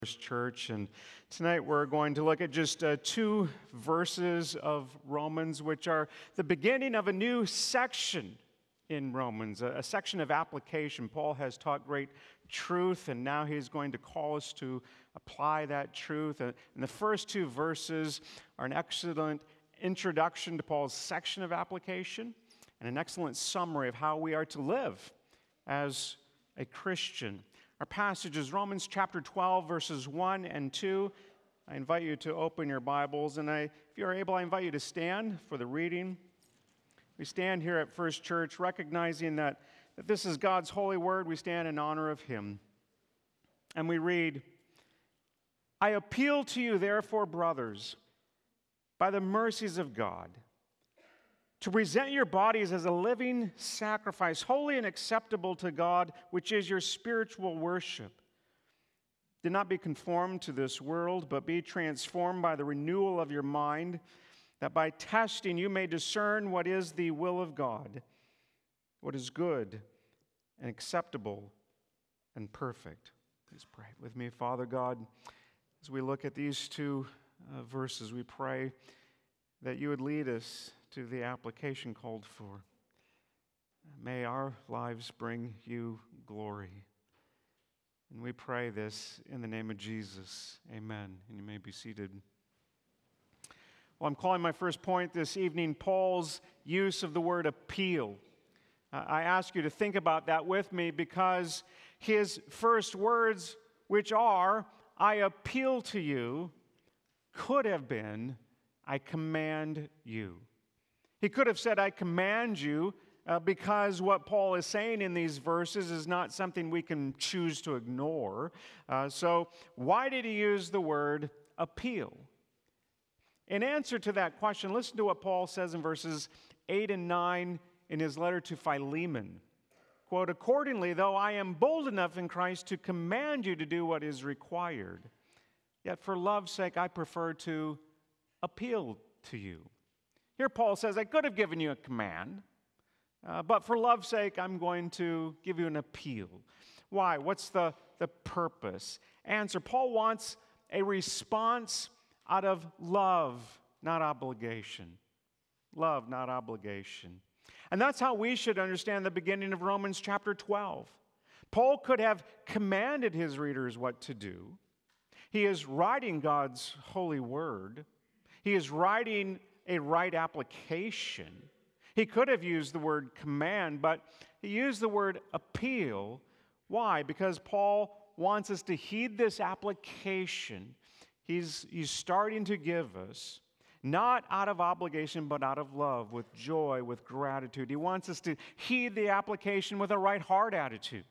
Church, and tonight we're going to look at just two verses of Romans, which are the beginning of a new section in Romans, a section of application. Paul has taught great truth, and now he's going to call us to apply that truth. And the first two verses are an excellent introduction to Paul's section of application and an excellent summary of how we are to live as a Christian. Our passage is Romans chapter 12, verses 1 and 2. I invite you to open your Bibles, and if you're able, I invite you to stand for the reading. We stand here at First Church recognizing that this is God's holy word. We stand in honor of Him. And we read, "I appeal to you, therefore, brothers, by the mercies of God, to present your bodies as a living sacrifice, holy and acceptable to God, which is your spiritual worship. Do not be conformed to this world, but be transformed by the renewal of your mind, that by testing you may discern what is the will of God, what is good and acceptable and perfect." Please pray with me. Father God, as we look at these two verses, we pray that you would lead us to the application called for. May our lives bring you glory. And we pray this in the name of Jesus. Amen. And you may be seated. Well, I'm calling my first point this evening Paul's use of the word appeal. I ask you to think about that with me because his first words, which are, "I appeal to you," could have been, "I command you." He could have said, "I command you," because what Paul is saying in these verses is not something we can choose to ignore. So why did he use the word appeal? In answer to that question, listen to what Paul says in verses 8 and 9 in his letter to Philemon. Quote, "Accordingly, though I am bold enough in Christ to command you to do what is required, yet for love's sake I prefer to appeal to you." Here Paul says, I could have given you a command, but for love's sake, I'm going to give you an appeal. Why? What's the purpose? Answer, Paul wants a response out of love, not obligation. Love, not obligation. And that's how we should understand the beginning of Romans chapter 12. Paul could have commanded his readers what to do. He is writing God's holy word. He is writing a right application. He could have used the word command, but he used the word appeal. Why? Because Paul wants us to heed this application. He's starting to give us, not out of obligation, but out of love, with joy, with gratitude. He wants us to heed the application with a right heart attitude.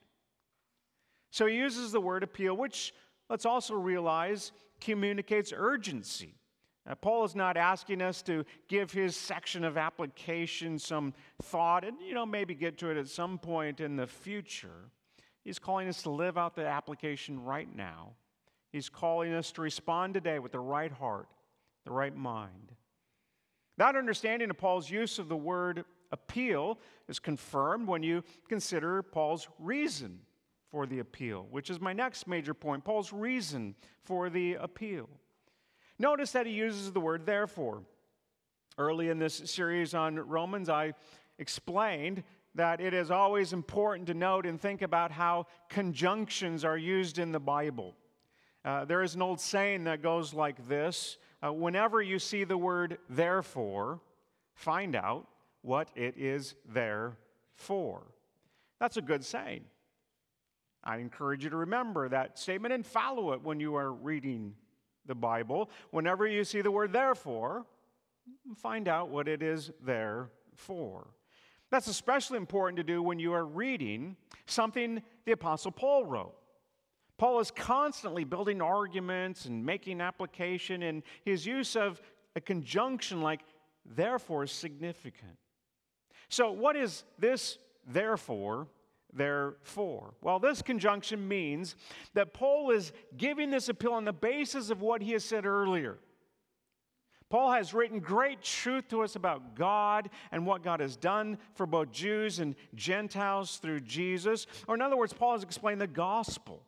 So he uses the word appeal, which, let's also realize, communicates urgency. Paul is not asking us to give his section of application some thought and, maybe get to it at some point in the future. He's calling us to live out the application right now. He's calling us to respond today with the right heart, the right mind. That understanding of Paul's use of the word appeal is confirmed when you consider Paul's reason for the appeal, which is my next major point, Paul's reason for the appeal. Notice that he uses the word therefore. Early in this series on Romans, I explained that it is always important to note and think about how conjunctions are used in the Bible. There is an old saying that goes like this: whenever you see the word therefore, find out what it is there for. That's a good saying. I encourage you to remember that statement and follow it when you are reading the Bible. Whenever you see the word therefore, find out what it is there for. That's especially important to do when you are reading something the Apostle Paul wrote. Paul is constantly building arguments and making application, and his use of a conjunction like therefore is significant. So what is this therefore? Therefore. Well, this conjunction means that Paul is giving this appeal on the basis of what he has said earlier. Paul has written great truth to us about God and what God has done for both Jews and Gentiles through Jesus. Or in other words, Paul has explained the gospel.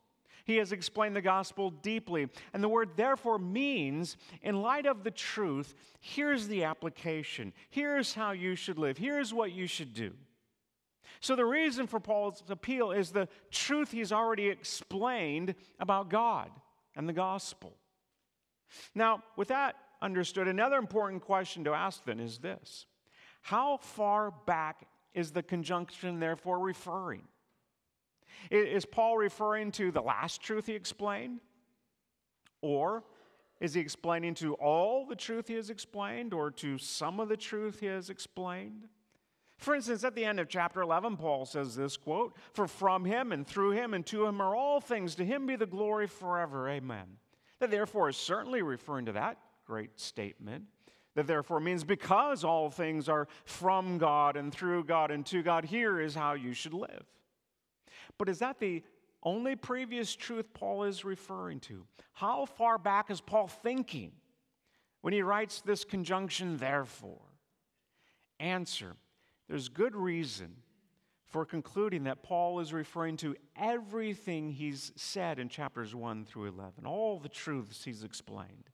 He has explained the gospel deeply. And the word therefore means, in light of the truth, here's the application. Here's how you should live. Here's what you should do. So the reason for Paul's appeal is the truth he's already explained about God and the gospel. Now, with that understood, another important question to ask then is this: how far back is the conjunction therefore referring? Is Paul referring to the last truth he explained? Or is he explaining to all the truth he has explained, or to some of the truth he has explained? For instance, at the end of chapter 11, Paul says this quote, "For from him and through him and to him are all things. To him be the glory forever. Amen." That therefore is certainly referring to that great statement. That therefore means because all things are from God and through God and to God, here is how you should live. But is that the only previous truth Paul is referring to? How far back is Paul thinking when he writes this conjunction, therefore? Answer: there's good reason for concluding that Paul is referring to everything he's said in chapters 1 through 11, all the truths he's explained.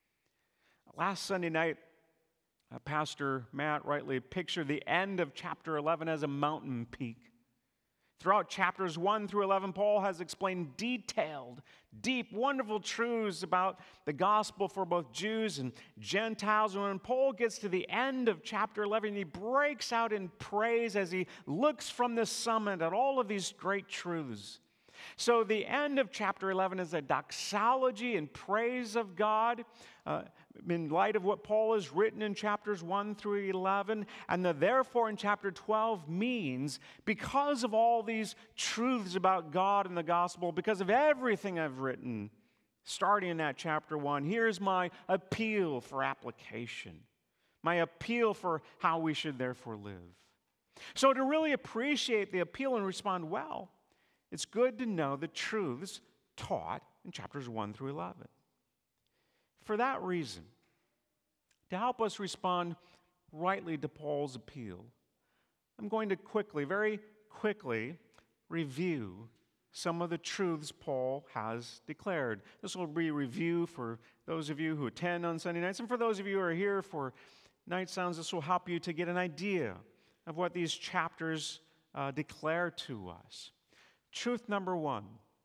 Last Sunday night, Pastor Matt rightly pictured the end of chapter 11 as a mountain peak. Throughout chapters 1 through 11, Paul has explained detailed, deep, wonderful truths about the gospel for both Jews and Gentiles. And when Paul gets to the end of chapter 11, he breaks out in praise as he looks from the summit at all of these great truths. So the end of chapter 11 is a doxology and praise of God in light of what Paul has written in chapters 1 through 11. And the therefore in chapter 12 means because of all these truths about God and the gospel, because of everything I've written, starting in that chapter 1, here's my appeal for application, my appeal for how we should therefore live. So to really appreciate the appeal and respond well, it's good to know the truths taught in chapters 1 through 11. For that reason, to help us respond rightly to Paul's appeal, I'm going to very quickly review some of the truths Paul has declared. This will be a review for those of you who attend on Sunday nights, and for those of you who are here for Night Sounds, this will help you to get an idea of what these chapters declare to us. Truth number 1,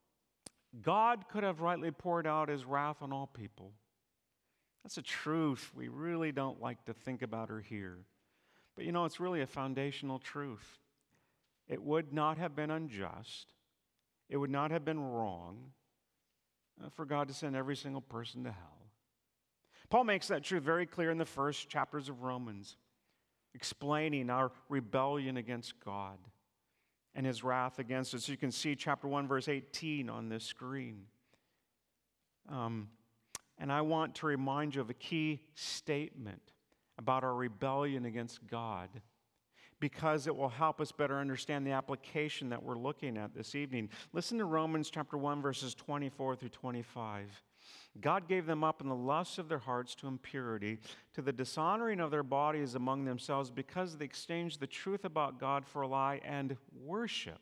God could have rightly poured out his wrath on all people. That's a truth we really don't like to think about or hear. But you know, it's really a foundational truth. It would not have been unjust, it would not have been wrong for God to send every single person to hell. Paul makes that truth very clear in the first chapters of Romans, explaining our rebellion against God and his wrath against us. You can see chapter 1, verse 18 on this screen. And I want to remind you of a key statement about our rebellion against God, because it will help us better understand the application that we're looking at this evening. Listen to Romans chapter 1, verses 24 through 25. God gave them up in the lusts of their hearts to impurity, to the dishonoring of their bodies among themselves, because they exchanged the truth about God for a lie and worshipped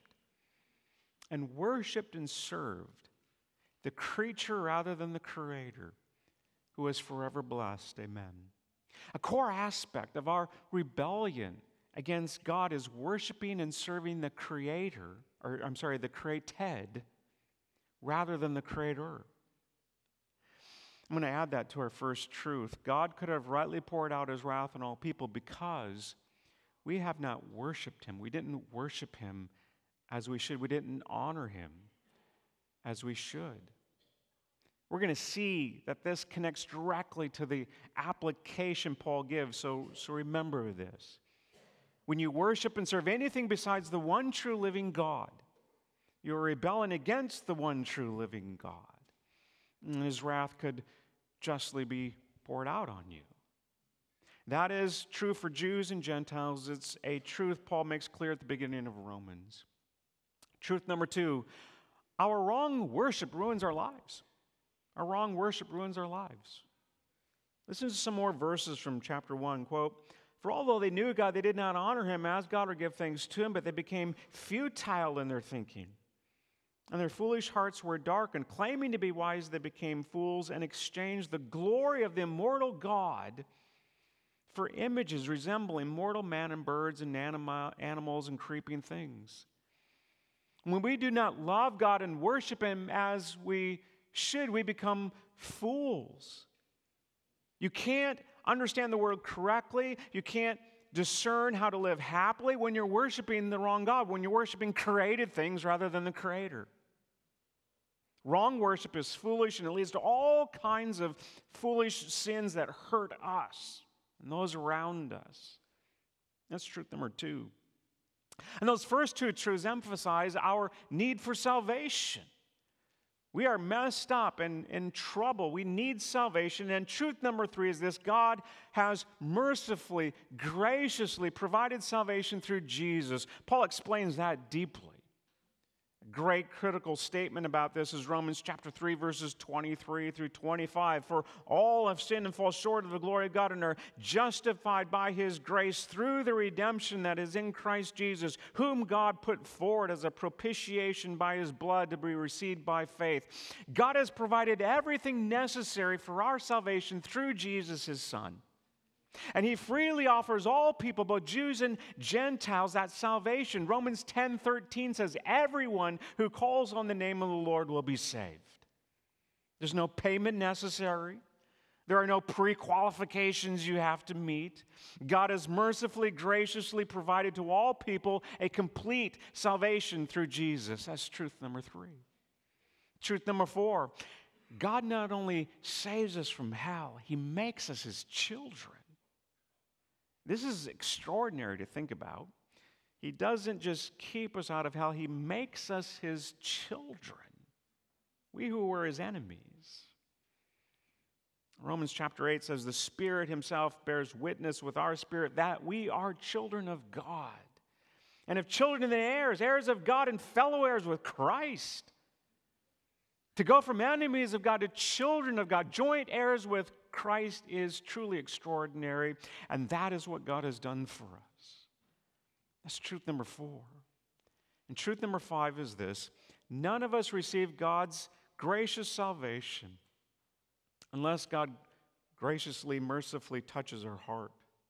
and served the creature rather than the Creator, who is forever blessed. Amen. A core aspect of our rebellion against God is worshiping and serving the Creator, the created, rather than the Creator. I'm going to add that to our first truth. God could have rightly poured out his wrath on all people because we have not worshiped him. We didn't worship him as we should. We didn't honor him as we should. We're going to see that this connects directly to the application Paul gives, so remember this. When you worship and serve anything besides the one true living God, you're rebelling against the one true living God. And his wrath could justly be poured out on you. That is true for Jews and Gentiles. It's a truth Paul makes clear at the beginning of Romans. Truth number 2, our wrong worship ruins our lives. Our wrong worship ruins our lives. Listen to some more verses from chapter 1. Quote, "For although they knew God, they did not honor him as God or give thanks to him, but they became futile in their thinking. And their foolish hearts were darkened. Claiming to be wise, they became fools and exchanged the glory of the immortal God for images resembling mortal man and birds and animals and creeping things. When we do not love God and worship Him as we should, we become fools. You can't understand the word correctly. You can't discern how to live happily when you're worshiping the wrong God, when you're worshiping created things rather than the Creator. Wrong worship is foolish, and it leads to all kinds of foolish sins that hurt us and those around us. That's truth number 2. And those first 2 truths emphasize our need for salvation. We are messed up and in trouble. We need salvation. And truth number 3 is this: God has mercifully, graciously provided salvation through Jesus. Paul explains that deeply. A great critical statement about this is Romans chapter 3, verses 23 through 25. For all have sinned and fall short of the glory of God and are justified by His grace through the redemption that is in Christ Jesus, whom God put forward as a propitiation by His blood to be received by faith. God has provided everything necessary for our salvation through Jesus, His Son. And He freely offers all people, both Jews and Gentiles, that salvation. Romans 10:13 says, everyone who calls on the name of the Lord will be saved. There's no payment necessary. There are no pre-qualifications you have to meet. God has mercifully, graciously provided to all people a complete salvation through Jesus. That's truth number 3. Truth number 4, God not only saves us from hell, He makes us His children. This is extraordinary to think about. He doesn't just keep us out of hell, He makes us His children. We who were His enemies. Romans chapter 8 says, the Spirit Himself bears witness with our spirit that we are children of God. And if children, then heirs, heirs of God and fellow heirs with Christ. To go from enemies of God to children of God, joint heirs with Christ, is truly extraordinary, and that is what God has done for us. That's truth number 4. And truth number 5 is this: none of us receive God's gracious salvation unless God graciously, mercifully touches our heart.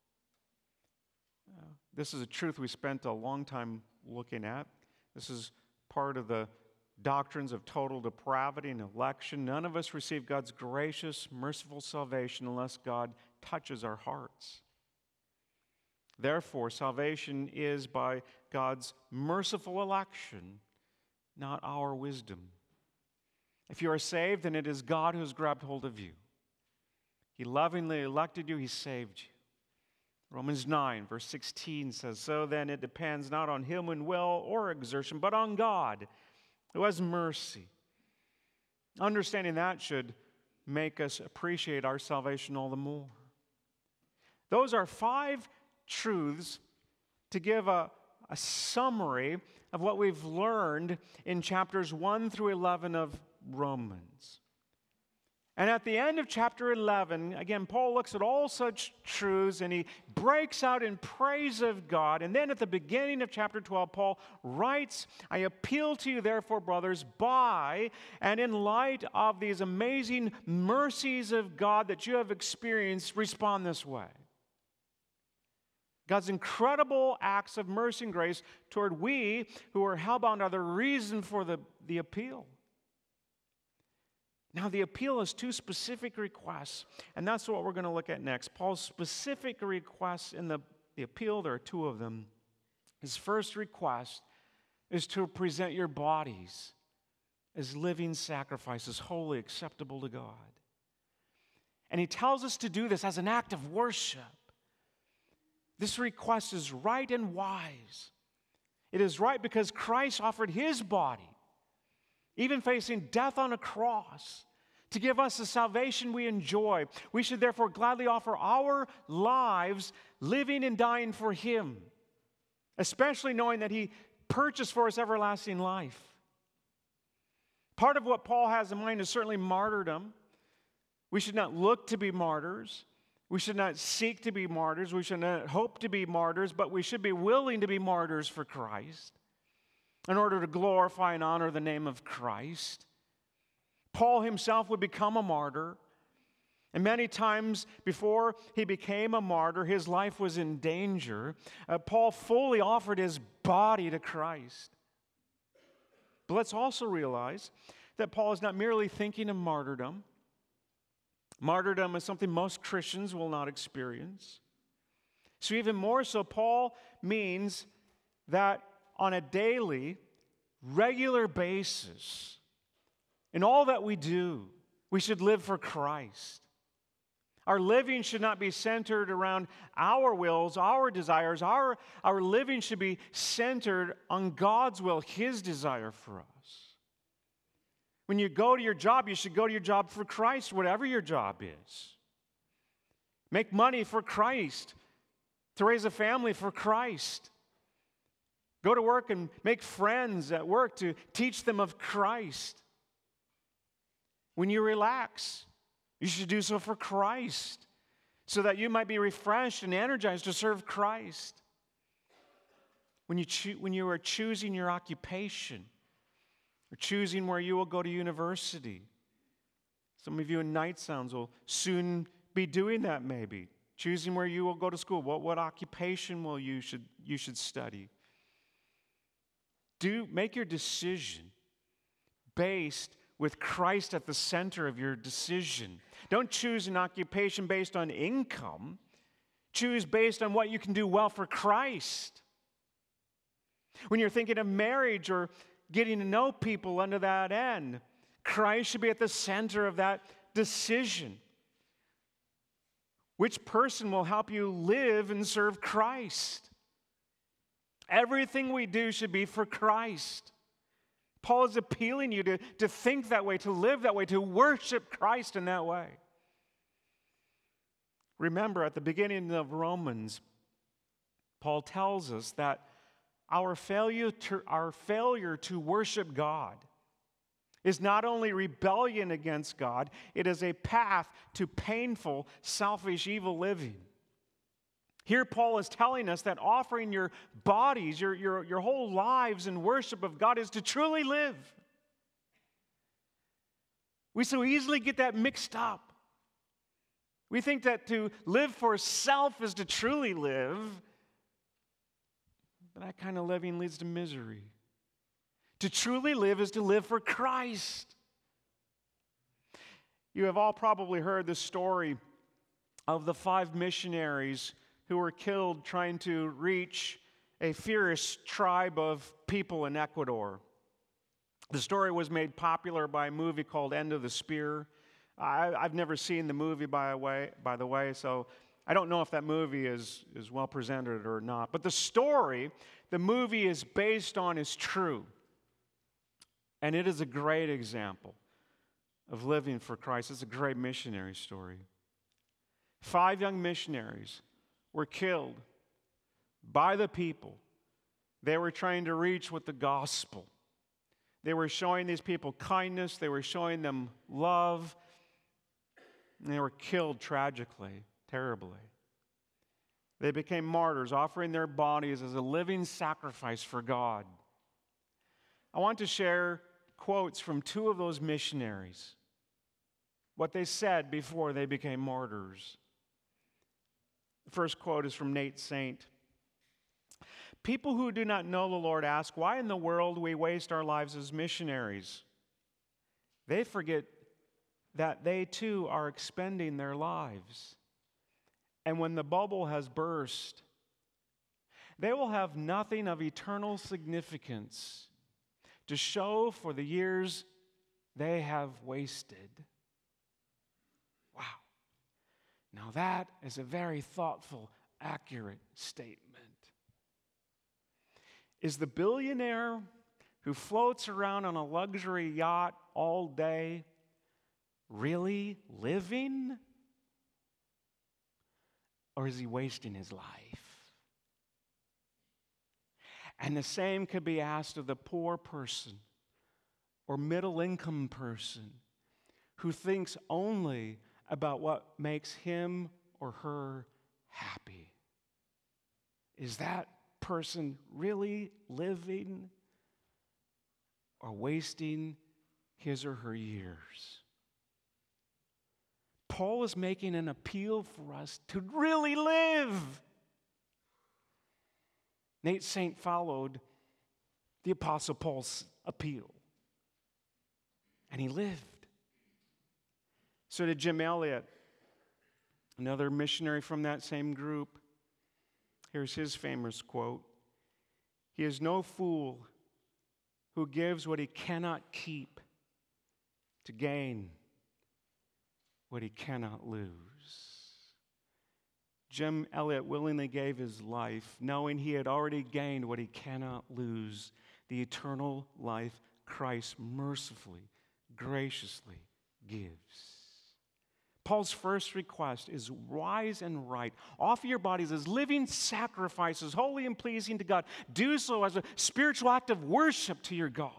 This is a truth we spent a long time looking at. This is part of the doctrines of total depravity and election. None of us receive God's gracious, merciful salvation unless God touches our hearts. Therefore, salvation is by God's merciful election, not our wisdom. If you are saved, then it is God who has grabbed hold of you. He lovingly elected you, He saved you. Romans 9, verse 16 says, so then it depends not on human will or exertion, but on God, who has mercy. Understanding that should make us appreciate our salvation all the more. Those are 5 truths to give a summary of what we've learned in chapters 1 through 11 of Romans. And at the end of chapter 11, again, Paul looks at all such truths and he breaks out in praise of God. And then at the beginning of chapter 12, Paul writes, I appeal to you, therefore, brothers, by and in light of these amazing mercies of God that you have experienced, respond this way. God's incredible acts of mercy and grace toward we who are hellbound are the reason for the appeal. Now, the appeal is 2 specific requests, and that's what we're going to look at next. Paul's specific requests in the appeal, there are 2 of them. His first request is to present your bodies as living sacrifices, wholly acceptable to God. And he tells us to do this as an act of worship. This request is right and wise. It is right because Christ offered His body, even facing death on a cross, to give us the salvation we enjoy. We should therefore gladly offer our lives living and dying for Him, especially knowing that He purchased for us everlasting life. Part of what Paul has in mind is certainly martyrdom. We should not look to be martyrs. We should not seek to be martyrs. We should not hope to be martyrs, but we should be willing to be martyrs for Christ. in order to glorify and honor the name of Christ. Paul himself would become a martyr. And many times before he became a martyr, his life was in danger. Paul fully offered his body to Christ. But let's also realize that Paul is not merely thinking of martyrdom. Martyrdom is something most Christians will not experience. So even more so, Paul means that on a daily, regular basis, in all that we do, we should live for Christ. Our living should not be centered around our wills, our desires. Our living should be centered on God's will, His desire for us. When you go to your job, you should go to your job for Christ, whatever your job is. Make money for Christ, to raise a family for Christ. Go to work and make friends at work to teach them of Christ. When you relax, you should do so for Christ, so that you might be refreshed and energized to serve Christ. When you are choosing your occupation, or choosing where you will go to university, some of you in Night Sounds will soon be doing that maybe. Choosing where you will go to school, what occupation will you should study. Make your decision based with Christ at the center of your decision. Don't choose an occupation based on income. Choose based on what you can do well for Christ. When you're thinking of marriage or getting to know people under that end, Christ should be at the center of that decision. Which person will help you live and serve Christ? Everything we do should be for Christ. Paul is appealing you to think that way, to live that way, to worship Christ in that way. Remember, at the beginning of Romans, Paul tells us that our failure to worship God is not only rebellion against God, it is a path to painful, selfish, evil living. Here Paul is telling us that offering your bodies, your whole lives in worship of God is to truly live. We so easily get that mixed up. We think that to live for self is to truly live, but that kind of living leads to misery. To truly live is to live for Christ. You have all probably heard the story of the 5 missionaries who were killed trying to reach a fierce tribe of people in Ecuador. The story was made popular by a movie called End of the Spear. I've never seen the movie, by the way, so I don't know if that movie is well presented or not. But the story the movie is based on is true. And it is a great example of living for Christ. It's a great missionary story. 5 young missionaries were killed by the people they were trying to reach with the gospel. They were showing these people kindness. They were showing them love. And they were killed tragically, terribly. They became martyrs, offering their bodies as a living sacrifice for God. I want to share quotes from 2 of those missionaries, what they said before they became martyrs. The first quote is from Nate Saint. People who do not know the Lord ask, why in the world we waste our lives as missionaries? They forget that they too are expending their lives. And when the bubble has burst, they will have nothing of eternal significance to show for the years they have wasted. Wow. Now that is a very thoughtful, accurate statement. Is the billionaire who floats around on a luxury yacht all day really living? Or is he wasting his life? And the same could be asked of the poor person or middle-income person who thinks only about what makes him or her happy. Is that person really living? or wasting his or her years. Paul is making an appeal for us to really live. Nate Saint followed the Apostle Paul's appeal, and he lived. So did Jim Elliot, another missionary from that same group. Here's his famous quote: "He is no fool who gives what he cannot keep to gain what he cannot lose." Jim Elliot willingly gave his life, knowing he had already gained what he cannot lose, the eternal life Christ mercifully, graciously gives. Paul's first request is wise and right. Offer your bodies as living sacrifices, holy and pleasing to God. Do so as a spiritual act of worship to your God.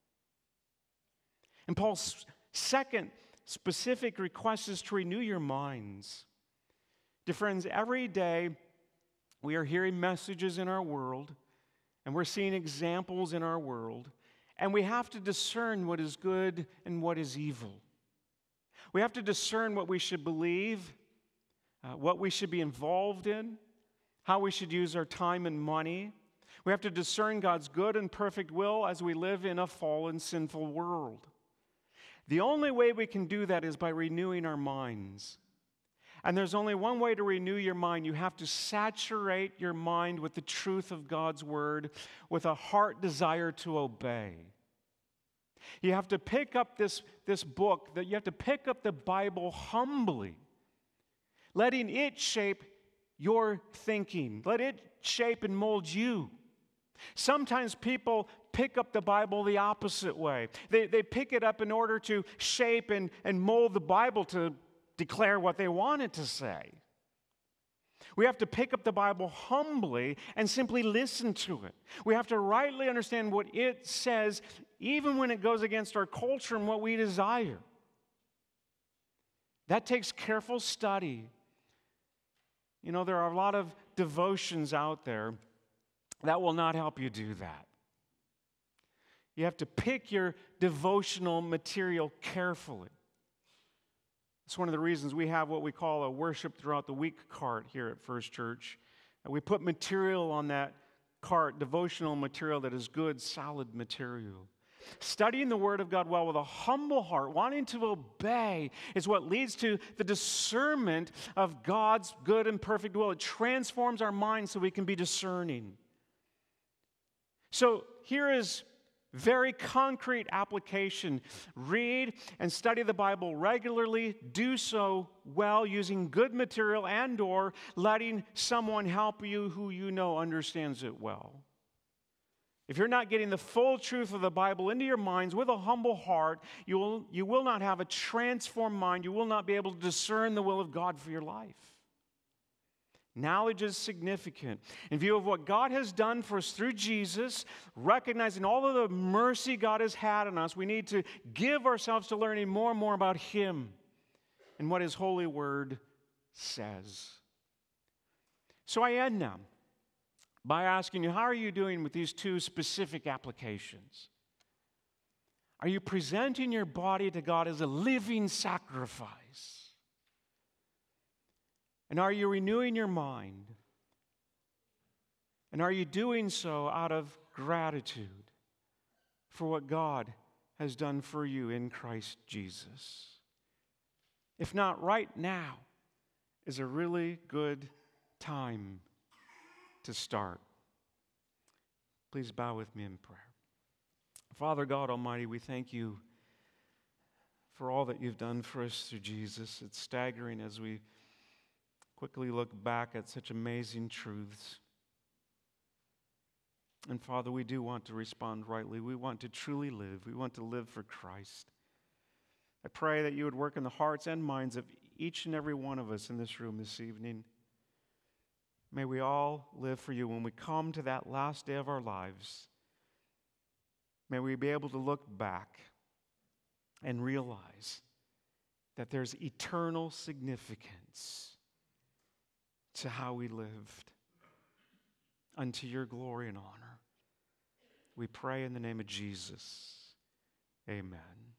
And Paul's second specific request is to renew your minds. Dear friends, every day we are hearing messages in our world, and we're seeing examples in our world, and we have to discern what is good and what is evil. We have to discern what we should believe, what we should be involved in, how we should use our time and money. We have to discern God's good and perfect will as we live in a fallen, sinful world. The only way we can do that is by renewing our minds. And there's only one way to renew your mind. You have to saturate your mind with the truth of God's word, with a heart desire to obey. You have to pick up this book, that you have to pick up the Bible humbly, letting it shape your thinking. Let it shape and mold you. Sometimes people pick up the Bible the opposite way. They pick it up in order to shape and mold the Bible to declare what they want it to say. We have to pick up the Bible humbly and simply listen to it. We have to rightly understand what it says, even when it goes against our culture and what we desire. That takes careful study. You know, there are a lot of devotions out there that will not help you do that. You have to pick your devotional material carefully. It's one of the reasons we have what we call a worship throughout the week cart here at First Church. And we put material on that cart, devotional material that is good, solid material. Studying the Word of God well with a humble heart, wanting to obey, is what leads to the discernment of God's good and perfect will. It transforms our minds so we can be discerning. So here is very concrete application. Read and study the Bible regularly. Do so well using good material and or letting someone help you who you know understands it well. If you're not getting the full truth of the Bible into your minds with a humble heart, you will not have a transformed mind. You will not be able to discern the will of God for your life. Knowledge is significant. In view of what God has done for us through Jesus, recognizing all of the mercy God has had on us, we need to give ourselves to learning more and more about Him and what His holy word says. So I end now by asking you, how are you doing with these two specific applications? Are you presenting your body to God as a living sacrifice? And are you renewing your mind? And are you doing so out of gratitude for what God has done for you in Christ Jesus? If not, right now is a really good time to start. Please bow with me in prayer. Father God Almighty, we thank you for all that you've done for us through Jesus. It's staggering as we quickly look back at such amazing truths. And Father, we do want to respond rightly. We want to truly live. We want to live for Christ. I pray that you would work in the hearts and minds of each and every one of us in this room this evening. May we all live for you when we come to that last day of our lives. May we be able to look back and realize that there's eternal significance to how we lived unto your glory and honor. We pray in the name of Jesus. Amen.